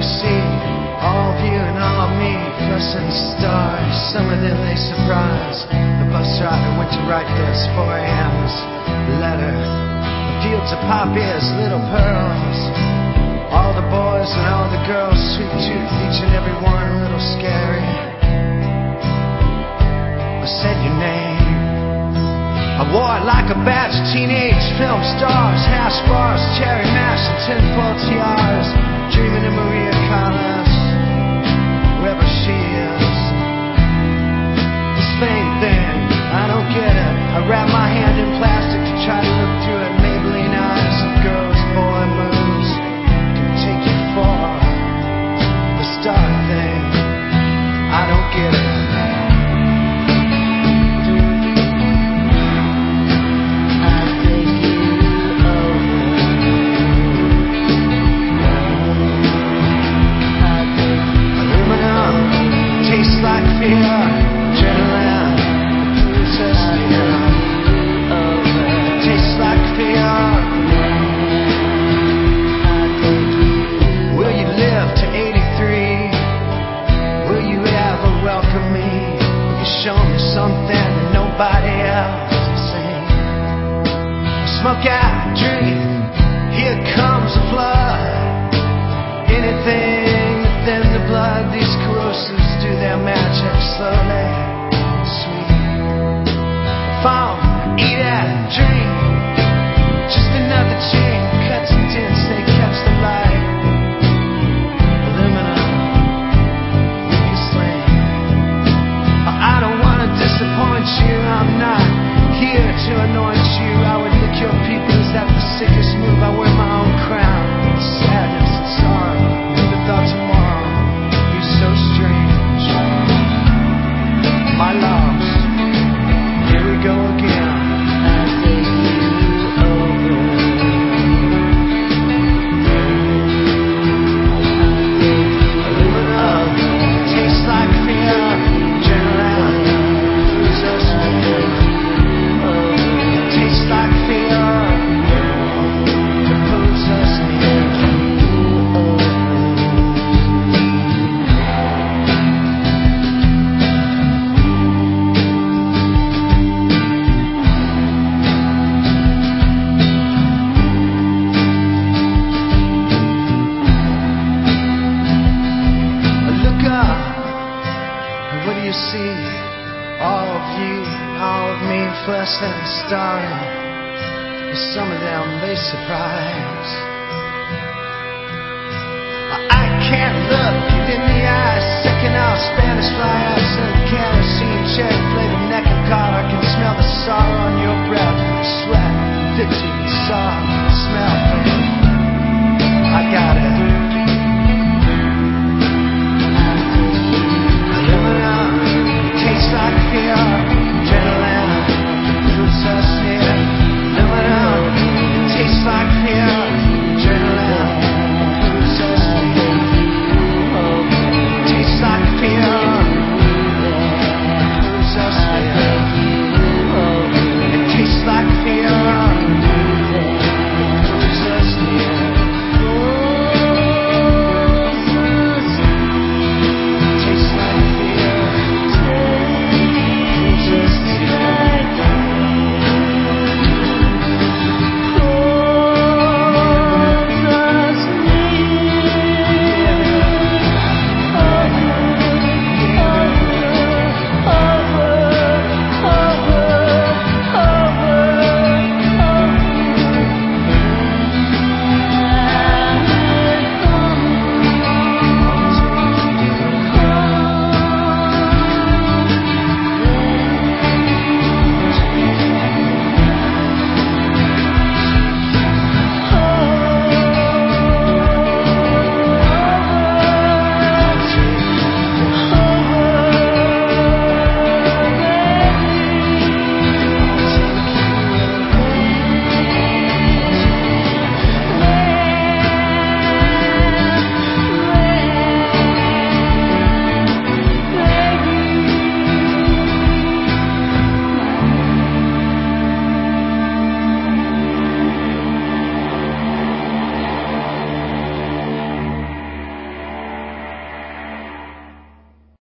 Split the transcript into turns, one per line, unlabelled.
see? All of you and all of me, fluorescent stars. Some of them they surprise. The bus driver went to write this 4 a.m.'s letter. The fields of poppies, little pearls. All the boys and all the girls, sweet tooth, each and every one a little scary. I said your name. I wore it like a badge of teenage film stars, hash bars, cherry mash, and tinfoil tiaras. Dreaming of Maria Callas, wherever she is. This fame thing, I don't get it. I wrap my hand in plastic to try to look through it. Maybelline eyes and girls, boy moves can take you far. The star thing, I don't get it. Smoke out, drink, here comes a flood. Anything within the blood, these corrosives do their magic slowly, sweet. Farm, eat and drink, just another chain, cuts and tints, they catch the light. Aluminum, we can sling. I don't want to disappoint you, I'm not here to anoint you. I would lick your people, is that the sickest move? I wear my own crown. Sadness and sorrow, never thought tomorrow be so strange. My lost, here we go again. I take you over. Aluminum, tastes like fear. Adrenaline, lose us fear. Tastes like fear, that pulls us near. Look up, and what do you see? All of you, all of me, fluorescent starring. Some of them, they surprise. I can't look it in the eyes. Second off Spanish fly-outs and kerosene cherry flavored neck and collar. I can smell the sorrow on your breath. Sweat